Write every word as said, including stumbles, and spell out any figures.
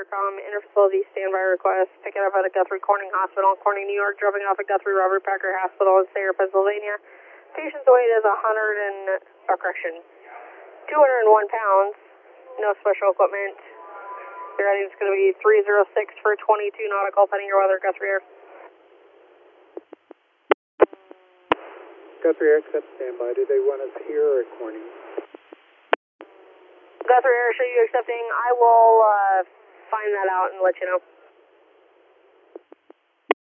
Intercom, interfacility standby request. Pick it up at a Guthrie Corning Hospital in Corning, New York. Dropping off at Guthrie Robert Packer Hospital in Sayre, Pennsylvania. Patient's weight is one hundred and, oh, correction, two hundred one pounds. No special equipment. Your rating is going to be three zero six for twenty-two nautical, pending your weather, Guthrie Air. Guthrie Air, accept standby. Do they want us here or at Corning? Guthrie Air, show you accepting. I will uh, find that out and let you know.